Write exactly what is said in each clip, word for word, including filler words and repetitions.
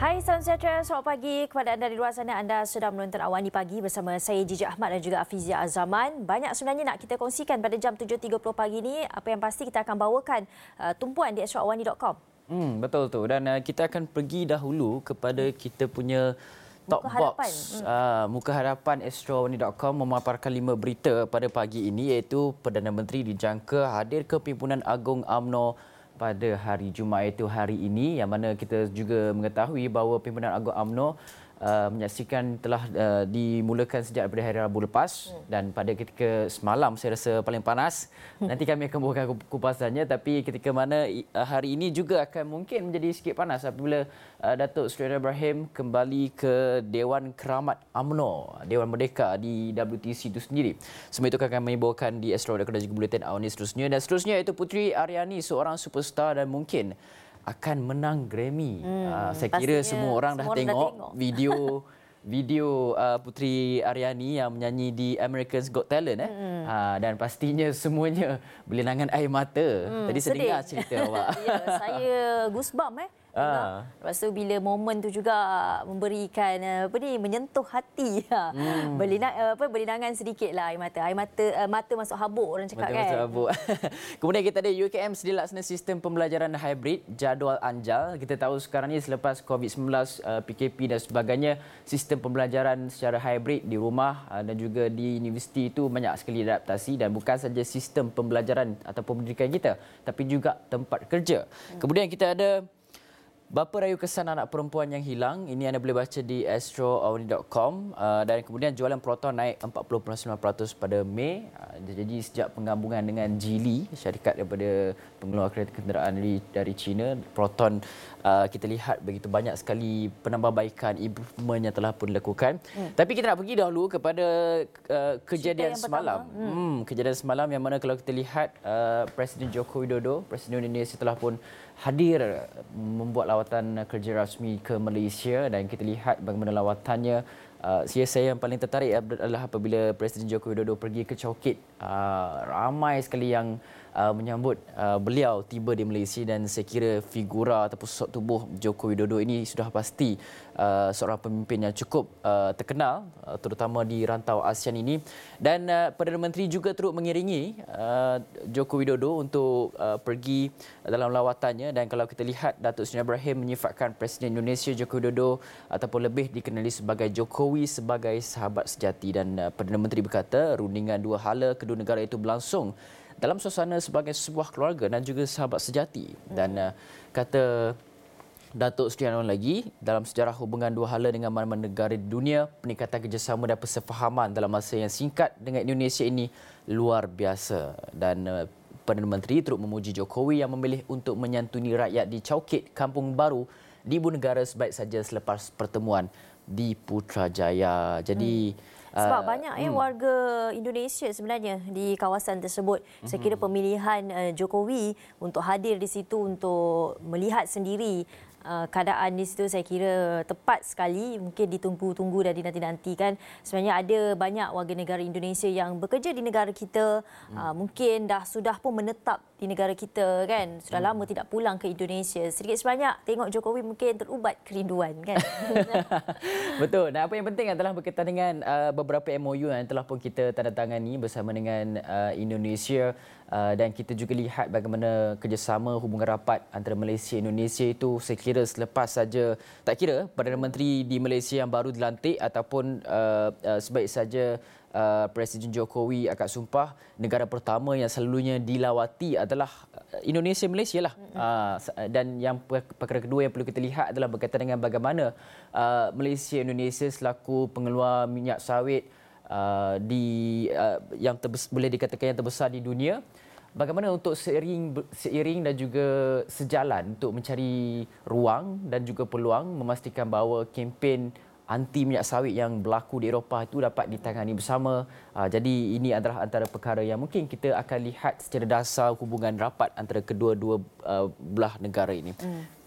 Hai, salam sejahtera. Selamat pagi kepada anda di luar sana. Anda sedang menonton Awani Pagi bersama saya Jijik Ahmad dan juga Afizia Azaman. Banyak sebenarnya nak kita kongsikan pada jam tujuh tiga puluh pagi ini. Apa yang pasti kita akan bawakan uh, tumpuan di astro awani dot com. Hmm, betul tu. Dan uh, kita akan pergi dahulu kepada kita punya top Muka box hadapan. Hmm. uh, muka hadapan astro awani dot com memaparkan lima berita pada pagi ini, iaitu Perdana Menteri dijangka hadir ke Pimpinan Agung U M N O pada hari Jumaat, iaitu hari ini, yang mana kita juga mengetahui bahawa Pimpinan Agung U M N O uh, menyaksikan telah uh, dimulakan sejak daripada hari Rabu lepas, hmm. dan pada ketika semalam saya rasa paling panas. Nanti kami akan bawakan kupasannya, tapi ketika mana uh, hari ini juga akan mungkin menjadi sikit panas apabila uh, Datuk Seri Ibrahim kembali ke Dewan Keramat U M N O, Dewan Merdeka di W T C itu sendiri. Semua itu akan kami bawakan di Astro dan juga Buletin Awani seterusnya. Dan seterusnya itu Puteri Aryani, seorang superstar dan mungkin akan menang Grammy. Hmm, uh, saya kira semua orang semua dah, orang tengok dah tengok video video uh, Puteri Aryani yang menyanyi di America's Got Talent, eh. Hmm. Uh, dan pastinya semuanya berlinangan air mata. Hmm, Tadi saya dengar cerita awak. Ya, saya goosebump eh. Ah. Lepas tu bila momen tu juga memberikan apa ni, menyentuh hati. Hmm. Berlinang, apa berlinangan sedikitlah air mata. Air mata uh, mata masuk habuk, orang cakap, mata kan. Masuk habuk. Kemudian kita ada U K M sedia laksana sistem pembelajaran hybrid, jadual anjal. Kita tahu sekarang ni selepas COVID sembilan belas, uh, P K P dan sebagainya, sistem pembelajaran secara hybrid di rumah uh, dan juga di universiti itu banyak sekali adaptasi, dan bukan saja sistem pembelajaran atau pendidikan kita, tapi juga tempat kerja. Hmm. Kemudian kita ada bapa rayu kesan anak perempuan yang hilang. Ini anda boleh baca di astro awani dot com. Uh, dan kemudian jualan Proton naik empat puluh perpuluhan sembilan peratus pada Mei. Uh, jadi sejak penggabungan dengan Geely, syarikat daripada pengeluar kereta kenderaan dari, dari China, Proton, uh, kita lihat begitu banyak sekali penambahbaikan, improvement yang telah pun dilakukan. Hmm. Tapi kita nak pergi dahulu kepada uh, kejadian semalam. Hmm. Hmm, kejadian semalam yang mana kalau kita lihat uh, Presiden Joko Widodo, Presiden Indonesia telah pun hadir membuat lawatan kerja rasmi ke Malaysia, dan kita lihat bagaimana lawatannya. Uh, saya yang paling tertarik adalah apabila Presiden Joko Widodo pergi ke Chowkit. Uh, ramai sekali yang uh, menyambut uh, beliau tiba di Malaysia, dan saya kira figura ataupun sosok tubuh Joko Widodo ini sudah pasti uh, seorang pemimpin yang cukup uh, terkenal, uh, terutama di rantau ASEAN ini. Dan uh, Perdana Menteri juga turut mengiringi uh, Joko Widodo untuk uh, pergi dalam lawatannya. Dan kalau kita lihat, Datuk Seri Ibrahim menyifatkan Presiden Indonesia Joko Widodo ataupun lebih dikenali sebagai Jokowi sebagai sahabat sejati. Dan uh, Perdana Menteri berkata rundingan dua hala kedua negara itu berlangsung dalam suasana sebagai sebuah keluarga dan juga sahabat sejati. Dan uh, kata Datuk Seri Anwar lagi, dalam sejarah hubungan dua hala dengan mana-mana negara di dunia, peningkatan kerjasama dan persefahaman dalam masa yang singkat dengan Indonesia ini luar biasa. Dan uh, Perdana Menteri turut memuji Jokowi yang memilih untuk menyantuni rakyat di Chowkit, Kampung Baru di Ibu Negara sebaik saja selepas pertemuan di Putrajaya. Jadi hmm. Sebab uh, banyak eh, hmm. warga Indonesia sebenarnya di kawasan tersebut. Hmm. Saya kira pemilihan uh, Jokowi untuk hadir di situ untuk melihat sendiri uh, keadaan di situ, saya kira tepat sekali. Mungkin ditunggu-tunggu dan dinanti-nantikan. Sebenarnya ada banyak warga negara Indonesia yang bekerja di negara kita. Hmm. Uh, mungkin dah sudah pun menetap di negara kita, kan. Sudah hmm. lama tidak pulang ke Indonesia. Sedikit sebanyak tengok Jokowi mungkin terubat kerinduan, kan. Betul. Dan apa yang penting adalah berkaitan dengan uh, beberapa M O U yang telah pun kita tandatangani bersama dengan uh, Indonesia, uh, dan kita juga lihat bagaimana kerjasama hubungan rapat antara Malaysia dan Indonesia itu, saya kira selepas saja, tak kira Perdana Menteri di Malaysia yang baru dilantik ataupun uh, uh, sebaik saja Uh, Presiden Jokowi akad sumpah, negara pertama yang selalunya dilawati adalah Indonesia Malaysia lah. Mm-hmm. Uh, dan yang perkara kedua yang perlu kita lihat adalah berkaitan dengan bagaimana uh, Malaysia Indonesia selaku pengeluar minyak sawit uh, di uh, yang terbes, boleh dikatakan yang terbesar di dunia, bagaimana untuk seiring seiring dan juga sejalan untuk mencari ruang dan juga peluang memastikan bahawa kempen anti minyak sawit yang berlaku di Eropah itu dapat ditangani bersama. Uh, jadi ini adalah antara perkara yang mungkin kita akan lihat secara dasar hubungan rapat antara kedua-dua uh, belah negara ini. Hmm.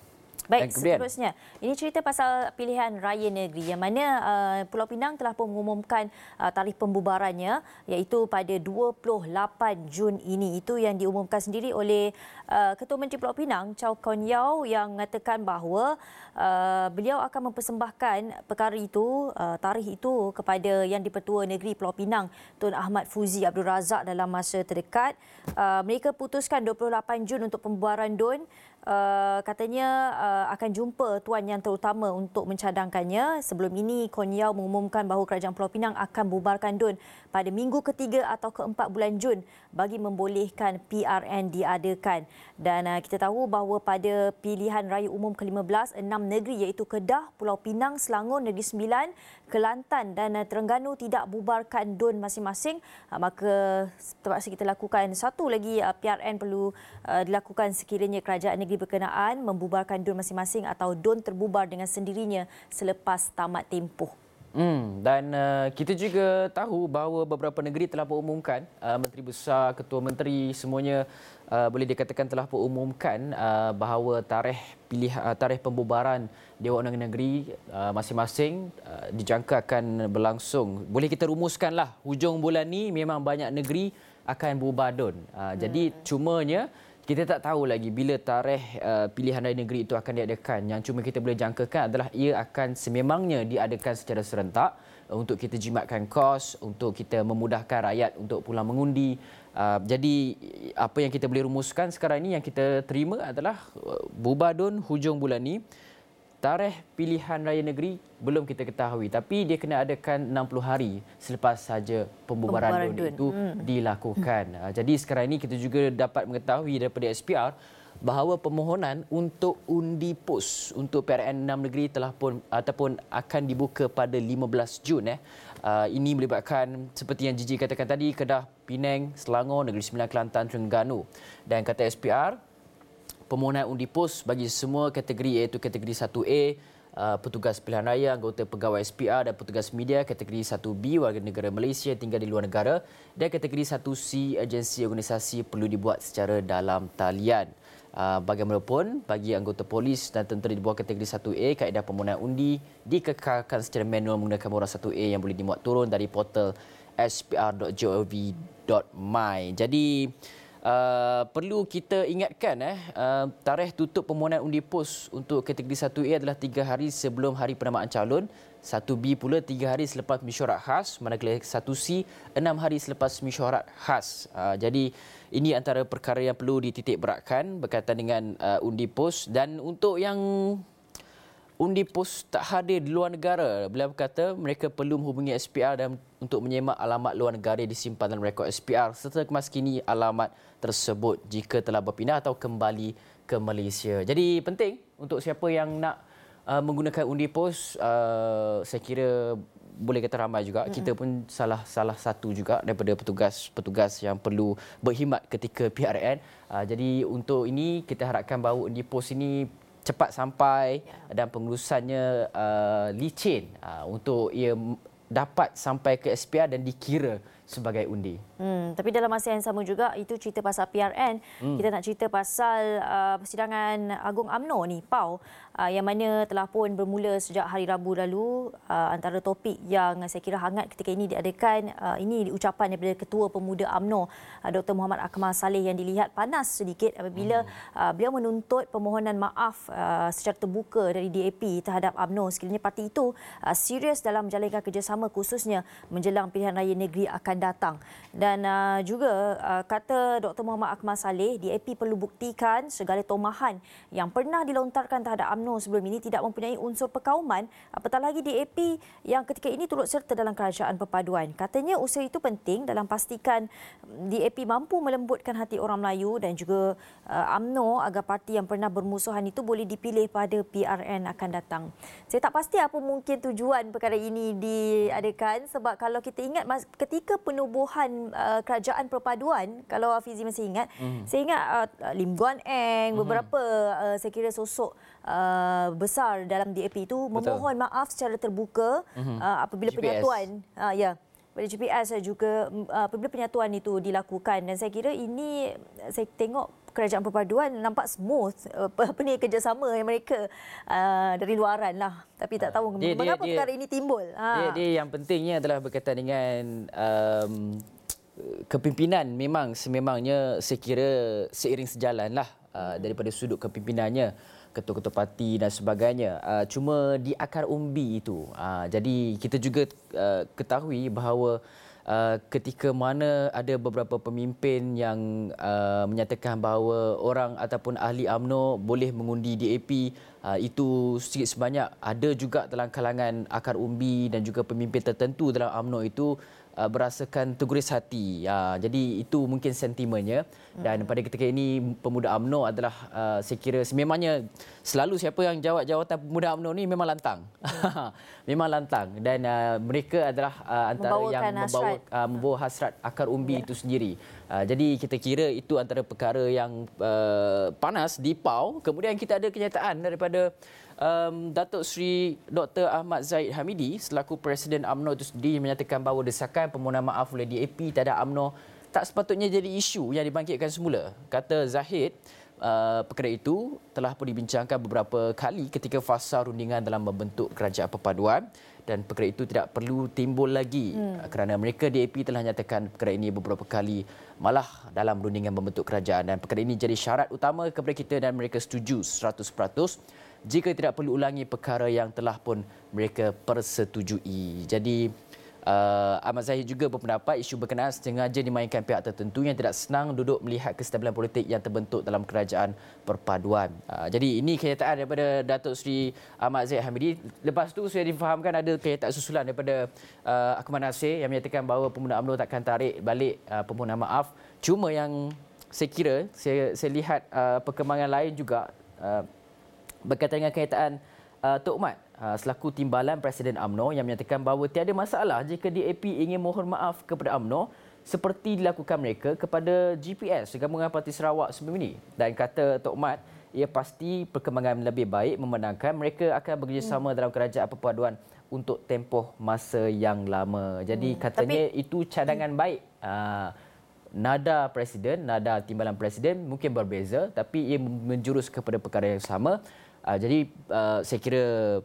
Baik, seterusnya. Ini cerita pasal pilihan raya negeri yang mana uh, Pulau Pinang telah pun mengumumkan uh, tarikh pembubarannya iaitu pada dua puluh lapan Jun ini. Itu yang diumumkan sendiri oleh uh, Ketua Menteri Pulau Pinang, Chow Kon Yeow, yang mengatakan bahawa uh, beliau akan mempersembahkan perkara itu, uh, tarikh itu kepada Yang di-Pertua Negeri Pulau Pinang, Tun Ahmad Fuzi Abdul Razak dalam masa terdekat. Uh, mereka putuskan dua puluh lapan Jun untuk pembubaran D U N. Uh, katanya uh, akan jumpa Tuan Yang Terutama untuk mencadangkannya. Sebelum ini, Kon Yeow mengumumkan bahawa Kerajaan Pulau Pinang akan bubarkan D U N pada minggu ketiga atau keempat bulan Jun bagi membolehkan P R N diadakan. Dan uh, kita tahu bahawa pada pilihan raya umum ke lima belas, enam negeri iaitu Kedah, Pulau Pinang, Selangor, Negeri Sembilan, Kelantan dan uh, Terengganu tidak bubarkan D U N masing-masing. Uh, maka terpaksa kita lakukan satu lagi uh, P R N perlu uh, dilakukan sekiranya kerajaan negeri berkenaan membubarkan D U N masing-masing atau D U N terbubar dengan sendirinya selepas tamat tempoh. Hmm, dan uh, kita juga tahu bahawa beberapa negeri telah mengumumkan, uh, Menteri Besar, Ketua Menteri, semuanya uh, boleh dikatakan telah mengumumkan uh, bahawa tarikh pilih uh, tarikh pembubaran Dewan Undangan Negeri uh, masing-masing uh, dijangka akan berlangsung. Boleh kita rumuskanlah hujung bulan ni memang banyak negeri akan bubar D U N. Uh, hmm. Jadi cumanya kita tak tahu lagi bila tarikh uh, pilihan raya negeri itu akan diadakan. Yang cuma kita boleh jangkakan adalah ia akan sememangnya diadakan secara serentak uh, untuk kita jimatkan kos, untuk kita memudahkan rakyat untuk pulang mengundi. Uh, jadi apa yang kita boleh rumuskan sekarang ini, yang kita terima adalah uh, bubar D U N hujung bulan ini. Tarikh pilihan raya negeri belum kita ketahui, tapi dia kena adakan enam puluh hari selepas saja pembubaran, pembubaran D U N itu hmm. dilakukan. Hmm. Jadi sekarang ini kita juga dapat mengetahui daripada S P R bahawa permohonan untuk undi pos untuk P R N enam negeri telah pun ataupun akan dibuka pada lima belas Jun. Eh. Uh, ini melibatkan seperti yang Gigi katakan tadi, Kedah, Penang, Selangor, Negeri Sembilan, Kelantan, Terengganu. Dan kata S P R, permohonan undi pos bagi semua kategori iaitu kategori satu A, uh, petugas pilihan raya, anggota pegawai S P R dan petugas media, kategori satu B, warga negara Malaysia tinggal di luar negara, dan kategori satu C, agensi organisasi perlu dibuat secara dalam talian. Uh, bagaimanapun, bagi anggota polis dan tentera di bawah kategori satu A, kaedah permohonan undi dikekalkan secara manual menggunakan moran satu A yang boleh dimuat turun dari portal s p r dot gov dot my. Jadi, Uh, perlu kita ingatkan eh uh, tarikh tutup permohonan undi pos untuk kategori satu A adalah tiga hari sebelum hari penamaan calon, satu B pula tiga hari selepas mesyuarat khas, manakala satu C enam hari selepas mesyuarat khas. Uh, jadi ini antara perkara yang perlu dititik beratkan berkaitan dengan uh, undi pos. Dan untuk yang undi pos tak hadir di luar negara, beliau berkata mereka perlu menghubungi S P R dan untuk menyemak alamat luar negara disimpan dalam rekod S P R serta kemaskini alamat tersebut jika telah berpindah atau kembali ke Malaysia. Jadi penting untuk siapa yang nak uh, menggunakan undi pos, uh, saya kira boleh kata ramai juga. Mm-hmm. Kita pun salah salah satu juga daripada petugas-petugas yang perlu berkhidmat ketika P R N. Uh, jadi untuk ini kita harapkan bahawa undi pos ini cepat sampai dan pengurusannya uh, licin uh, untuk ia dapat sampai ke S P R dan dikira sebagai undi. Hmm, tapi dalam masa yang sama juga, itu cerita pasal P R N. Hmm. Kita nak cerita pasal uh, persidangan Agung U M N O ni, P A U, uh, yang mana telah pun bermula sejak hari Rabu lalu. Uh, antara topik yang saya kira hangat ketika ini diadakan, uh, ini ucapan daripada Ketua Pemuda U M N O, uh, Doktor Muhammad Akmal Saleh, yang dilihat panas sedikit apabila hmm. uh, beliau menuntut permohonan maaf uh, secara terbuka dari D A P terhadap U M N O sekiranya parti itu uh, serius dalam menjalankan kerjasama khususnya menjelang pilihan raya negeri akan datang. Dan uh, juga uh, kata Doktor Muhammad Akmal Saleh, D A P perlu buktikan segala tomahan yang pernah dilontarkan terhadap U M N O sebelum ini tidak mempunyai unsur perkauman, apatah lagi D A P yang ketika ini turut serta dalam kerajaan perpaduan. Katanya usaha itu penting dalam pastikan D A P mampu melembutkan hati orang Melayu dan juga uh, U M N O agar parti yang pernah bermusuhan itu boleh dipilih pada P R N akan datang. Saya tak pasti apa mungkin tujuan perkara ini diadakan, sebab kalau kita ingat ketika penubuhan uh, kerajaan perpaduan, kalau Hafizi masih ingat, mm. saya ingat uh, Lim Guan Eng, mm. beberapa uh, saya kira sosok uh, besar dalam D A P itu memohon Betul. maaf secara terbuka mm-hmm. uh, apabila G P S. penyatuan uh, ya kepada G P S dan juga uh, apabila penyatuan itu dilakukan. Dan saya kira ini, saya tengok kerajaan perpaduan nampak smooth uh, apa ni kerjasama yang mereka uh, dari luaran lah. Tapi tak tahu dia, mengapa dia, perkara ini timbul. Ha. Dia, dia yang pentingnya adalah berkaitan dengan um, kepimpinan. Memang sememangnya saya kira seiring sejalan lah uh, daripada sudut kepimpinannya, ketua-ketua parti dan sebagainya. Uh, cuma di akar umbi itu. Uh, jadi kita juga uh, ketahui bahawa uh, ketika mana ada beberapa pemimpin yang uh, menyatakan bahawa orang ataupun ahli U M N O boleh mengundi D A P, uh, itu sedikit sebanyak ada juga dalam kalangan akar umbi dan juga pemimpin tertentu dalam U M N O itu uh, berasakan terguris hati. Uh, jadi itu mungkin sentimennya. Dan pada ketika ini pemuda U M N O adalah uh, saya kira sememangnya selalu siapa yang jawab jawatan pemuda U M N O ni memang lantang. Hmm. memang lantang dan uh, mereka adalah uh, antara Membawakan yang membawa hasrat. uh, membawa hasrat akar umbi Ya. itu sendiri. Uh, jadi kita kira itu antara perkara yang uh, panas di P A U. Kemudian kita ada kenyataan daripada Um, Datuk Seri Doktor Ahmad Zahid Hamidi selaku Presiden U M N O itu sendiri menyatakan bahawa desakan permohonan maaf oleh D A P terhadap U M N O tak sepatutnya jadi isu yang dibangkitkan semula. Kata Zahid, uh, perkara itu telah pun dibincangkan beberapa kali ketika fasa rundingan dalam membentuk kerajaan perpaduan dan perkara itu tidak perlu timbul lagi hmm. kerana mereka D A P telah nyatakan perkara ini beberapa kali malah dalam rundingan membentuk kerajaan dan perkara ini jadi syarat utama kepada kita dan mereka setuju seratus peratus jika tidak perlu ulangi perkara yang telah pun mereka persetujui. Jadi uh, Ahmad Zahid juga berpendapat isu berkenaan sengaja dimainkan pihak tertentu yang tidak senang duduk melihat kestabilan politik yang terbentuk dalam kerajaan perpaduan. Uh, jadi ini kenyataan daripada Datuk Seri Ahmad Zahid Hamidi. Lepas tu saya difahamkan ada kenyataan susulan daripada uh, Akuman Nasir yang menyatakan bahawa pemuda U M N O takkan tarik balik uh, permohonan maaf. Cuma yang saya kira saya, saya lihat uh, perkembangan lain juga uh, berkaitan dengan kenyataan uh, Tok Mat uh, selaku timbalan Presiden U M N O yang menyatakan bahawa tiada masalah jika D A P ingin mohon maaf kepada U M N O seperti dilakukan mereka kepada G P S Gabungan Parti Sarawak sebelum ini. Dan kata Tok Mat, ia pasti perkembangan lebih baik memandangkan mereka akan bekerjasama hmm. dalam kerajaan perpaduan untuk tempoh masa yang lama. Jadi hmm. katanya Tapi... itu cadangan hmm. baik. Uh, nada Presiden, nada timbalan Presiden mungkin berbeza tapi ia menjurus kepada perkara yang sama. Uh, jadi uh, saya kira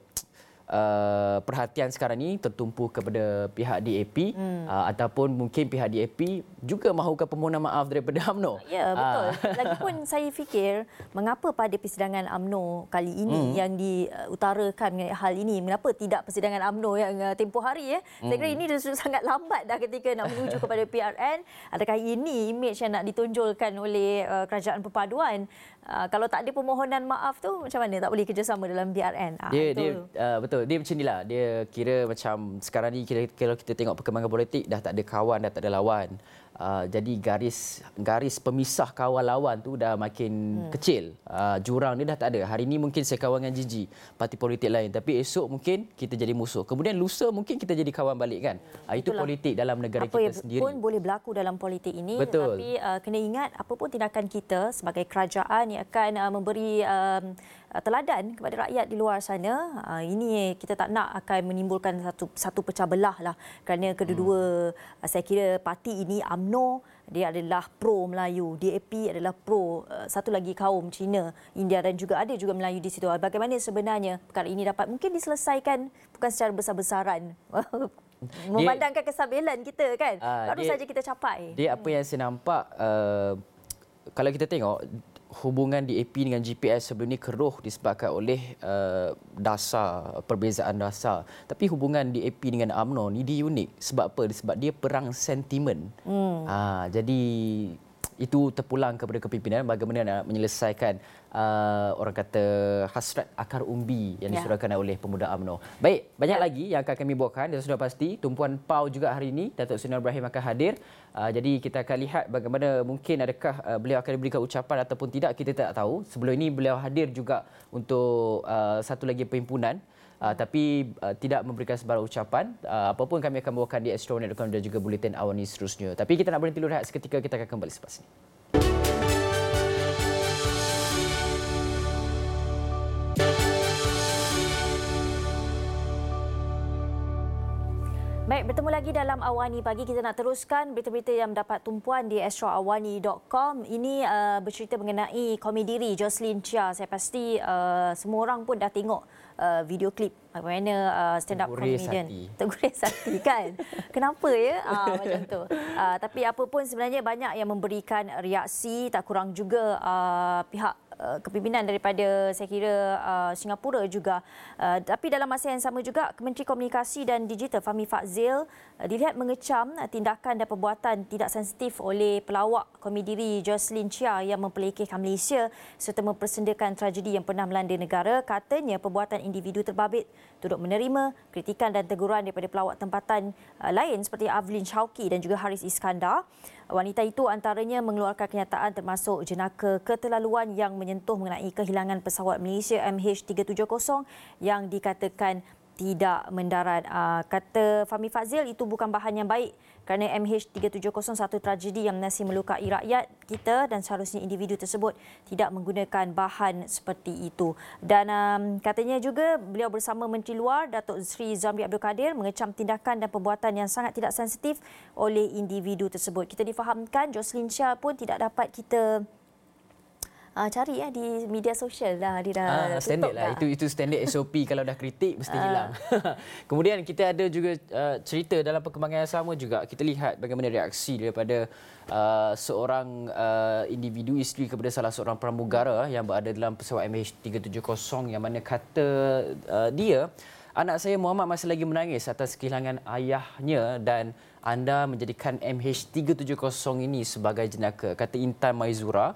uh, perhatian sekarang ini tertumpu kepada pihak D A P hmm. uh, ataupun mungkin pihak D A P juga mahukan permohonan maaf daripada U M N O. Ya, betul. Uh. Lagipun saya fikir mengapa pada persidangan U M N O kali ini hmm. yang diutarakan mengenai hal ini, mengapa tidak persidangan U M N O yang uh, tempoh hari ya? Hmm. Saya kira ini sudah sangat lambat dah ketika nak menuju kepada P R N. Adakah ini imej yang nak ditonjolkan oleh uh, kerajaan perpaduan? Uh, kalau tak ada permohonan maaf tu macam mana tak boleh kerjasama dalam B R N? Ah, dia dia uh, betul dia macam inilah, dia kira macam sekarang ni kira, kalau kita tengok perkembangan politik dah tak ada kawan, dah tak ada lawan. Uh, jadi garis garis pemisah kawan lawan tu dah makin hmm. kecil. Uh, jurang dia dah tak ada. Hari ni mungkin saya kawan dengan Gigi, parti politik lain, tapi esok mungkin kita jadi musuh. Kemudian lusa mungkin kita jadi kawan balik kan. Uh, itu politik dalam negara apa kita sendiri. Apa pun boleh berlaku dalam politik ini. Betul. Tapi uh, kena ingat apa pun tindakan kita sebagai kerajaan yang akan uh, memberi um, teladan kepada rakyat di luar sana. Uh, ini kita tak nak akan menimbulkan satu satu pecah belah lah. Kerana kedua-dua hmm. uh, saya kira parti ini U M N O dia adalah pro Melayu, D A P adalah pro uh, satu lagi kaum Cina, India dan juga ada juga Melayu di situ. Bagaimana sebenarnya perkara ini dapat mungkin diselesaikan bukan secara besar-besaran. Memandangkan kestabilan kita kan. Uh, baru dia, saja kita capai. Dia apa yang saya nampak uh, kalau kita tengok hubungan D A P dengan G P S sebelum ini keruh disebabkan oleh uh, dasar, perbezaan dasar. Tapi hubungan D A P dengan U M N O ni dia unik. Sebab apa? Sebab dia perang sentimen. Hmm. Ha, jadi itu terpulang kepada kepimpinan bagaimana nak menyelesaikan uh, orang kata hasrat akar umbi yang disurahkan ya. oleh pemuda U M N O. Baik, banyak ya. lagi yang akan kami bawakan dan sudah pasti Tumpuan P A U juga hari ini Datuk Seri Nur Ibrahim akan hadir. Uh, jadi kita akan lihat bagaimana mungkin adakah uh, beliau akan diberikan ucapan ataupun tidak, kita tak tahu. Sebelum ini beliau hadir juga untuk uh, satu lagi perhimpunan. Uh, tapi uh, tidak memberikan sebarang ucapan. Uh, apapun kami akan bawakan di astro net dot com dan juga Buletin Awani seterusnya. Tapi kita nak berhenti dulu rehat seketika, kita akan kembali selepas ini. Baik, bertemu lagi dalam Awani Pagi. Kita nak teruskan berita-berita yang mendapat tumpuan di astro awani dot com. Ini uh, bercerita mengenai komediri Jocelyn Chia. Saya pasti uh, semua orang pun dah tengok uh, video klip bagaimana uh, stand up comedian. Terguris hati kan? Kenapa ya? Ah, macam tu. Uh, tapi apa pun sebenarnya banyak yang memberikan reaksi, tak kurang juga uh, pihak kepimpinan daripada saya kira uh, Singapura juga. Uh, tapi dalam masa yang sama juga Menteri Komunikasi dan Digital Fahmi Fadzil uh, dilihat mengecam uh, tindakan dan perbuatan tidak sensitif oleh pelawak komediri Jocelyn Chia yang memperlekehkan Malaysia serta mempersendakan tragedi yang pernah melanda negara. Katanya perbuatan individu terbabit turut menerima kritikan dan teguran daripada pelawak tempatan uh, lain seperti Avlin Shauki dan juga Haris Iskandar. Wanita itu antaranya mengeluarkan kenyataan termasuk jenaka keterlaluan yang menyentuh mengenai kehilangan pesawat Malaysia M H tiga tujuh kosong yang dikatakan tidak mendarat. Kata Fahmi Fadzil, itu bukan bahan yang baik kerana M H tiga tujuh kosong satu tragedi yang masih melukai rakyat kita dan seharusnya individu tersebut tidak menggunakan bahan seperti itu. Dan um, katanya juga beliau bersama Menteri Luar Datuk Seri Zamri Abdul Kadir mengecam tindakan dan perbuatan yang sangat tidak sensitif oleh individu tersebut. Kita difahamkan Jocelyn Chia pun tidak dapat kita Uh, cari ya di media sosial dah dia dah ah, standard lah. Itu itu standard S O P kalau dah kritik mesti uh. hilang. Kemudian kita ada juga uh, cerita dalam perkembangan yang sama juga. Kita lihat bagaimana reaksi daripada uh, seorang uh, individu isteri kepada salah seorang pramugara yang berada dalam pesawat M H tiga tujuh kosong yang mana kata uh, dia, anak saya Muhammad masih lagi menangis atas kehilangan ayahnya dan anda menjadikan M H tiga tujuh kosong ini sebagai jenaka. Kata Intan Maizura.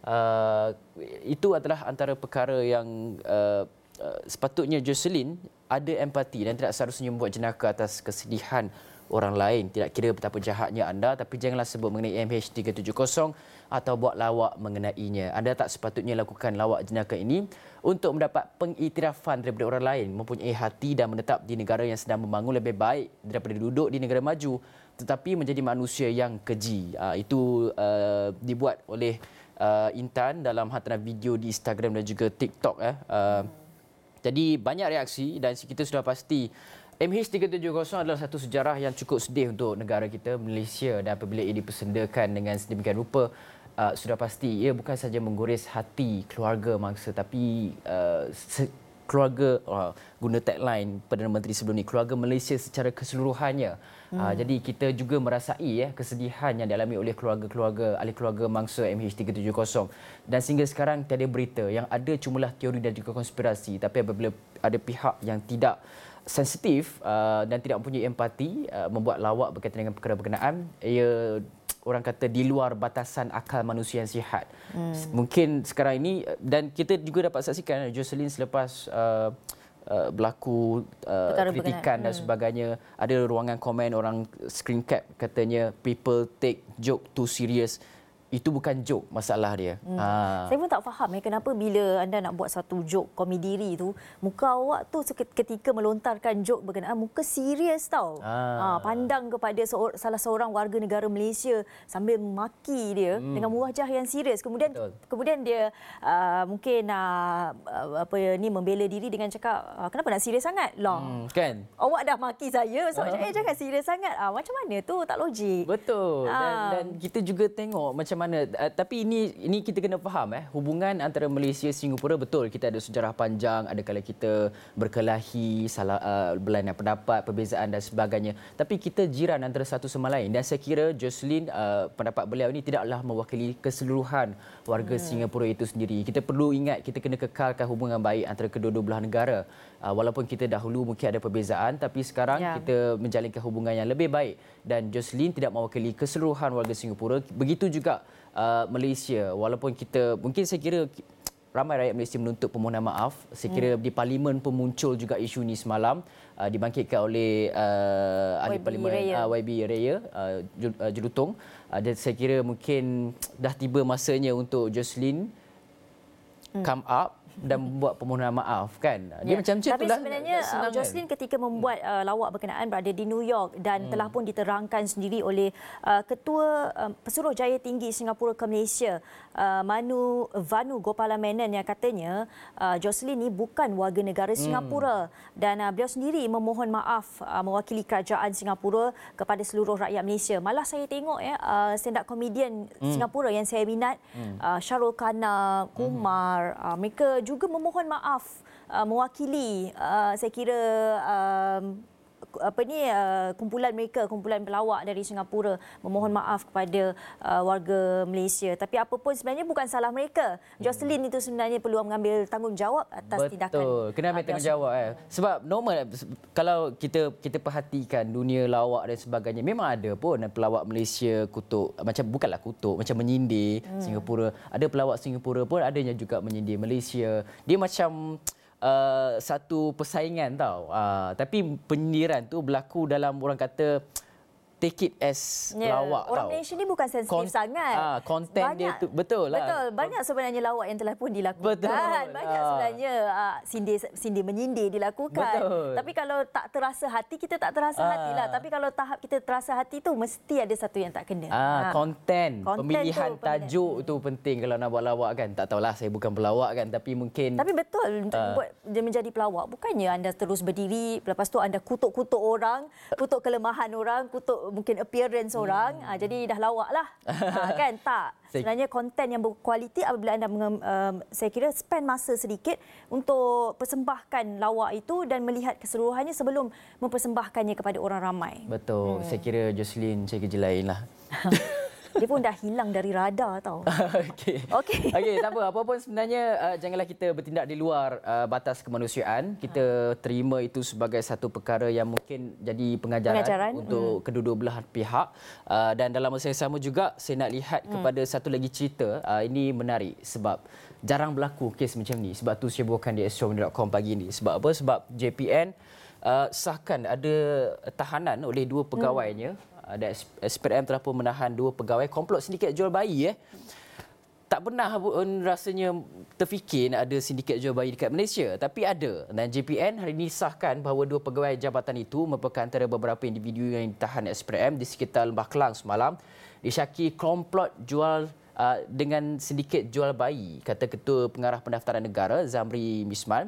Uh, itu adalah antara perkara yang uh, uh, sepatutnya Jocelyn ada empati dan tidak seharusnya membuat jenaka atas kesedihan orang lain. Tidak kira betapa jahatnya anda, tapi janganlah sebut mengenai M H tiga tujuh kosong atau buat lawak mengenainya. Anda tak sepatutnya lakukan lawak jenaka ini untuk mendapat pengiktirafan daripada orang lain, mempunyai hati dan menetap di negara yang sedang membangun lebih baik daripada duduk di negara maju tetapi menjadi manusia yang keji. Uh, itu uh, dibuat oleh Uh, Intan dalam hantaran video di Instagram dan juga TikTok. Eh. Uh, jadi banyak reaksi dan kita sudah pasti M H tiga tujuh kosong adalah satu sejarah yang cukup sedih untuk negara kita, Malaysia, dan apabila ia dipersendakan dengan sedemikian rupa, uh, sudah pasti ia bukan sahaja menggores hati keluarga mangsa tapi uh, keluarga, uh, guna tagline Perdana Menteri sebelum ini, keluarga Malaysia secara keseluruhannya. Hmm. Uh, jadi kita juga merasai ya, kesedihan yang dialami oleh keluarga-keluarga, ahli keluarga mangsa M H tiga tujuh kosong. Dan sehingga sekarang tiada berita, yang ada cumalah teori dan juga konspirasi. Tapi apabila ada pihak yang tidak sensitif uh, dan tidak mempunyai empati, uh, membuat lawak berkaitan dengan perkara berkenaan, ia orang kata di luar batasan akal manusia yang sihat. Hmm. Mungkin sekarang ini, dan kita juga dapat saksikan Jocelyn selepas uh, uh, berlaku uh, kritikan dan hmm. sebagainya, ada ruangan komen orang screen cap katanya people take joke too serious. Itu bukan joke masalah dia. Hmm. Ha. Saya pun tak faham eh, kenapa bila anda nak buat satu joke komediri tu, muka awak tu ketika melontarkan joke berkenaan muka serius tau. Ha. Ha, pandang kepada seor- salah seorang warga negara Malaysia sambil memaki dia hmm. dengan wajah yang serius. Kemudian Betul. kemudian dia uh, mungkin uh, apa ni membela diri dengan cakap uh, kenapa nak serius sangat? Lah. Hmm, kan? Awak dah maki saya, so uh. eh jangan serius sangat. Ah, macam mana tu? Tak logik. Betul. Ha. Dan, dan kita juga tengok macam mana. Uh, tapi ini ini kita kena faham eh, hubungan antara Malaysia Singapura, betul kita ada sejarah panjang, ada kala kita berkelahi, salah uh, berlainan pendapat, perbezaan dan sebagainya. Tapi kita jiran antara satu sama lain dan saya kira Jocelyn, uh, pendapat beliau ini tidaklah mewakili keseluruhan warga hmm. Singapura itu sendiri. Kita perlu ingat kita kena kekalkan hubungan baik antara kedua-dua belah negara. Uh, walaupun kita dahulu mungkin ada perbezaan, tapi sekarang ya. kita menjalinkan hubungan yang lebih baik dan Jocelyn tidak mewakili keseluruhan warga Singapura. Begitu juga Uh, Malaysia, walaupun kita mungkin saya kira ramai rakyat Malaysia menuntut permohonan maaf. Saya kira hmm. di parlimen pun muncul juga isu ini semalam, uh, dibangkitkan oleh uh, ahli parlimen uh, Y B Raya uh, Jelutong. Uh, dan saya kira mungkin dah tiba masanya untuk Jocelyn hmm. come up dan membuat permohonan maaf kan. Dia ya. macam macam Tapi itulah. sebenarnya uh, Jocelyn ketika membuat uh, lawak berkenaan berada di New York dan hmm. telah pun diterangkan sendiri oleh uh, Ketua uh, Pesuruhjaya Tinggi Singapura ke Malaysia, uh, Manu Vanu Gopala Menon, yang katanya uh, Jocelyn ni bukan warga negara Singapura hmm. dan uh, beliau sendiri memohon maaf uh, mewakili kerajaan Singapura kepada seluruh rakyat Malaysia. Malah saya tengok ya uh, stand up comedian hmm. Singapura yang saya minat, hmm. uh, Syarul Kana, Kumar, hmm. uh, mereka juga memohon maaf uh, mewakili uh, saya kira um, apa ni uh, kumpulan mereka, kumpulan pelawak dari Singapura, memohon maaf kepada uh, warga Malaysia. Tapi apa pun sebenarnya bukan salah mereka. Jocelyn itu sebenarnya perlu mengambil tanggungjawab atas Betul. tindakan. Betul. Kena ambil tanggungjawab eh. Sebab normal kalau kita kita perhatikan dunia lawak dan sebagainya, memang ada pun pelawak Malaysia kutuk, macam bukanlah kutuk, macam menyindir hmm. Singapura. Ada pelawak Singapura pun adanya juga menyindir Malaysia. Dia macam Uh, satu persaingan tau. Uh, tapi penyindiran tu berlaku dalam, orang kata, take it as yeah. lawak. Orang tau. Malaysia ni bukan sensitif Kon- sangat. Ah, konten dia tu betul lah. Betul. Banyak sebenarnya lawak yang telah pun dilakukan. Betul. Banyak ah. sebenarnya uh, sindir sindir menyindir dilakukan. Betul. Tapi kalau tak terasa hati, kita tak terasa ah. hatilah. Tapi kalau tahap kita terasa hati tu, mesti ada satu yang tak kena. Ah, ha. konten, konten pemilihan tu, tajuk pemilihan. tu penting kalau nak buat lawak kan. Tak tahulah, saya bukan pelawak kan, tapi mungkin Tapi betul untuk uh, buat dia menjadi pelawak, bukannya anda terus berdiri lepas tu anda kutuk-kutuk orang, kutuk kelemahan orang, kutuk mungkin appearance orang, hmm. ha, jadi dah lawak lah. Ha, kan? Tak. Sebenarnya konten yang berkualiti apabila anda menge, um, saya kira spend masa sedikit untuk persembahkan lawak itu dan melihat keseluruhannya sebelum mempersembahkannya kepada orang ramai. Betul. Hmm. Saya kira Jocelyn cari kerja lain lah. Dia pun dah hilang dari radar tau. Okey. Okey. Okey, tak apa. Apa pun sebenarnya uh, janganlah kita bertindak di luar uh, batas kemanusiaan. Kita terima itu sebagai satu perkara yang mungkin jadi pengajaran, pengajaran. untuk hmm. kedua-dua belah pihak. Uh, dan dalam masa yang sama juga saya nak lihat hmm. kepada satu lagi cerita. Uh, ini menarik sebab jarang berlaku kes macam ni. Sebab tu saya bawakan di astro dot com pagi ini. Sebab apa? Sebab J P N uh, sahkan ada tahanan oleh dua pegawainya. Hmm. Dan S P R M telah pun menahan dua pegawai komplot sindiket jual bayi. Eh. Tak pernah pun rasanya terfikir nak ada sindiket jual bayi dekat Malaysia. Tapi ada. Dan J P N hari ini sahkan bahawa dua pegawai jabatan itu merupakan antara beberapa individu yang ditahan S P R M di sekitar Lembah Kelang semalam. Disyaki komplot jual uh, dengan sindiket jual bayi, kata Ketua Pengarah Pendaftaran Negara Zamri Misman.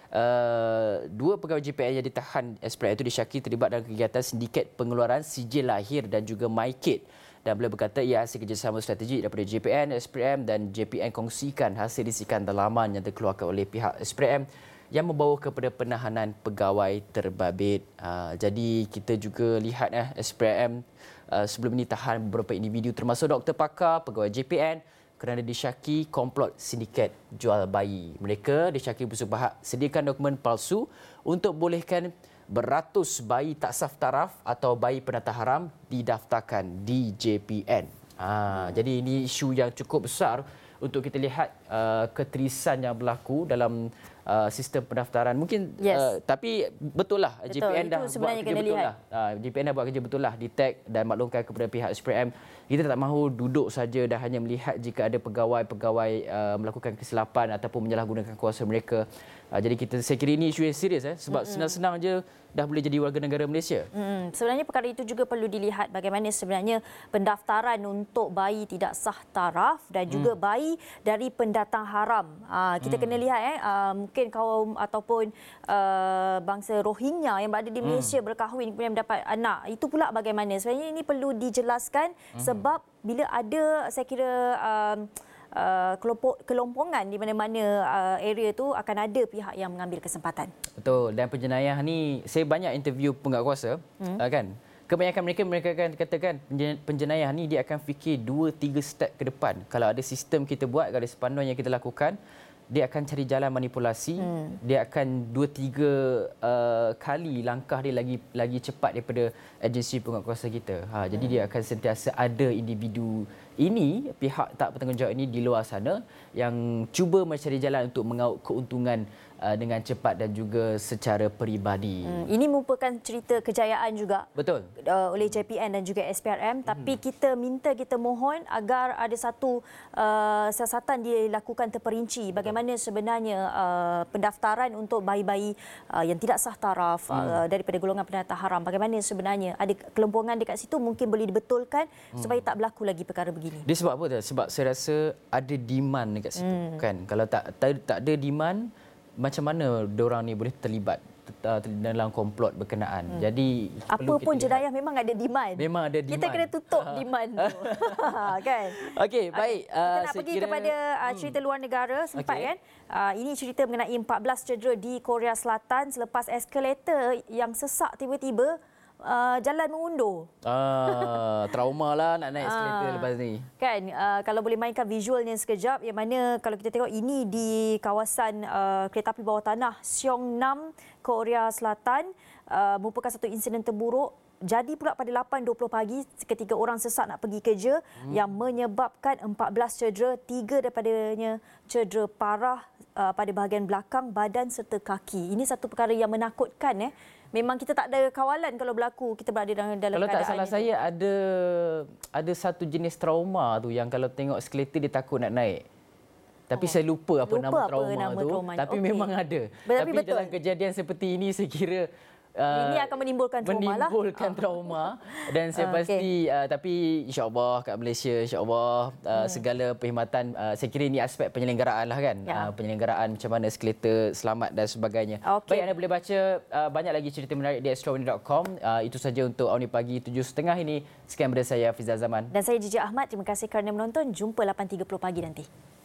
Uh, dua pegawai J P N yang ditahan S P R M itu disyaki terlibat dalam kegiatan sindiket pengeluaran sijil lahir dan juga MyKid. Dan beliau berkata ia hasil kerjasama strategik daripada J P N, S P R M dan J P N kongsikan hasil risikan dalaman yang dikeluarkan oleh pihak S P R M yang membawa kepada penahanan pegawai terbabit. Uh, jadi kita juga lihat eh, S P R M uh, sebelum ini tahan beberapa individu termasuk doktor pakar, pegawai J P N kerana disyaki komplot sindiket jual bayi. Mereka disyaki bersubahak sediakan dokumen palsu untuk bolehkan beratus bayi tak saf taraf atau bayi penata haram didaftarkan di J P N. Ha, jadi ini isu yang cukup besar untuk kita lihat uh, keterisan yang berlaku dalam uh, sistem pendaftaran. Mungkin yes. uh, tapi betul lah betul, J P N dah buat kerja betul lihat. lah. Uh, J P N dah buat kerja betul lah, detect dan maklumkan kepada pihak S P R M. Kita tak mahu duduk saja dan hanya melihat jika ada pegawai-pegawai uh, melakukan kesilapan ataupun menyalahgunakan kuasa mereka. Uh, jadi kita saya kira ini isu yang serius eh sebab mm-hmm. senang-senang je dah boleh jadi warga negara Malaysia. Hmm, sebenarnya perkara itu juga perlu dilihat bagaimana sebenarnya pendaftaran untuk bayi tidak sah taraf dan juga hmm. bayi dari pendatang haram. Uh, kita hmm. kena lihat eh uh, mungkin kaum ataupun uh, bangsa Rohingya yang berada di Malaysia hmm. berkahwin kemudian mendapat anak. Itu pula bagaimana? Sebenarnya ini perlu dijelaskan hmm. sebab bila ada saya kira uh, Uh, kelompok kelompongan di mana-mana uh, area tu akan ada pihak yang mengambil kesempatan. Betul. Dan penjenayah ni saya banyak interview penguatkuasa hmm. uh, kan. Kebanyakan mereka mereka akan katakan penjenayah ni dia akan fikir dua tiga step ke depan. Kalau ada sistem kita buat, garis panduan yang kita lakukan, dia akan cari jalan manipulasi. Hmm. Dia akan dua tiga uh, kali langkah dia lagi lagi cepat daripada agensi penguatkuasa kita. Ha, jadi hmm. dia akan sentiasa ada individu ini pihak tak bertanggungjawab ini di luar sana yang cuba mencari jalan untuk mengaut keuntungan uh, dengan cepat dan juga secara peribadi. Hmm, ini merupakan cerita kejayaan juga. Betul. Uh, oleh J P N dan juga S P R M, tapi hmm. kita minta, kita mohon agar ada satu uh, siasatan dilakukan terperinci bagaimana sebenarnya uh, pendaftaran untuk bayi-bayi uh, yang tidak sah taraf hmm. uh, daripada golongan pendatang haram. Bagaimana sebenarnya ada kelompongan dekat situ mungkin boleh dibetulkan hmm. supaya tak berlaku lagi perkara begini. Dia sebab apa? Sebab saya rasa ada demand dekat situ, hmm. kan? Kalau tak, tak tak ada demand, macam mana diorang ni boleh terlibat dalam komplot berkenaan. Hmm. Jadi apa pun jenayah memang ada demand. Memang ada demand. Kita kena tutup demand tu. Kan? Okey, baik. Kita uh, nak pergi kira... kepada uh, cerita luar negara sempat okay. kan. Uh, ini cerita mengenai empat belas cedera di Korea Selatan selepas eskalator yang sesak tiba-tiba Uh, jalan mengundur. Ah, trauma lah nak naik eskalator lepas ni. Kan, uh, kalau boleh mainkan visualnya sekejap, yang mana kalau kita tengok ini di kawasan uh, kereta api bawah tanah Seongnam, Korea Selatan, uh, merupakan satu insiden terburuk. Jadi pula pada lapan dua puluh pagi ketika orang sesak nak pergi kerja hmm. yang menyebabkan empat belas cedera, tiga daripadanya cedera parah uh, pada bahagian belakang badan serta kaki. Ini satu perkara yang menakutkan eh. Memang kita tak ada kawalan kalau berlaku kita berada dalam dalam kalau keadaan. Kalau tak salah itu. Saya ada ada satu jenis trauma tu yang kalau tengok eskalator dia takut nak naik. Tapi oh. saya lupa apa lupa nama trauma apa nama tu. Trauma. Tapi okay. memang ada. Tapi, Tapi betul. dalam kejadian seperti ini saya kira Uh, ini akan menimbulkan trauma lah. Menimbulkan trauma. Dan saya pasti, okay. uh, tapi insyaAllah kat Malaysia, insyaAllah uh, hmm. segala perkhidmatan, uh, saya kira ini aspek penyelenggaraan lah kan. Ya. Uh, penyelenggaraan macam mana eskalator selamat dan sebagainya. Okay. Baik, anda boleh baca uh, banyak lagi cerita menarik di extraordinary dot com. Uh, itu saja untuk Awni Pagi tujuh tiga puluh ini. Sekian daripada saya, Hafizah Zaman. Dan saya Jijik Ahmad. Terima kasih kerana menonton. Jumpa lapan tiga puluh pagi nanti.